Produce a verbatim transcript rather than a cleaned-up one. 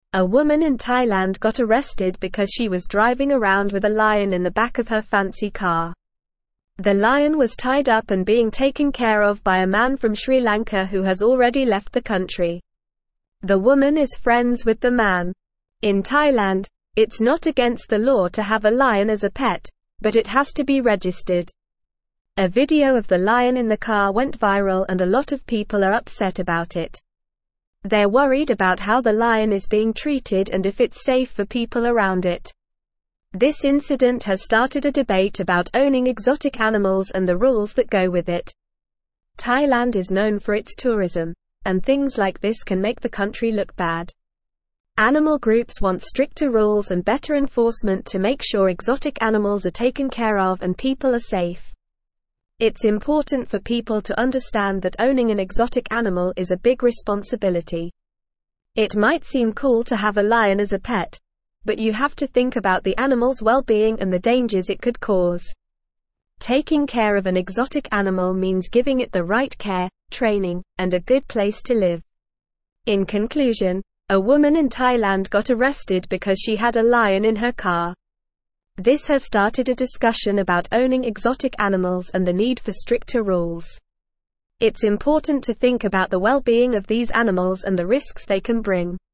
A woman in Thailand got arrested because she was driving around with a lion in the back of her fancy car. The lion was tied up and being taken care of by a man from Sri Lanka who has already left the country. The woman is friends with the man. In Thailand, it's not against the law to have a lion as a pet, but it has to be registered. A video of the lion in the car went viral and a lot of people are upset about it. They're worried about how the lion is being treated and if it's safe for people around it. This incident has started a debate about owning exotic animals and the rules that go with it. Thailand is known for its tourism, and things like this can make the country look bad. Animal groups want stricter rules and better enforcement to make sure exotic animals are taken care of and people are safe. It's important for people to understand that owning an exotic animal is a big responsibility. It might seem cool to have a lion as a pet, but you have to think about the animal's well-being and the dangers it could cause. Taking care of an exotic animal means giving it the right care, training, and a good place to live. In conclusion, a woman in Thailand got arrested because she had a lion in her car. This has started a discussion about owning exotic animals and the need for stricter rules. It's important to think about the well-being of these animals and the risks they can bring.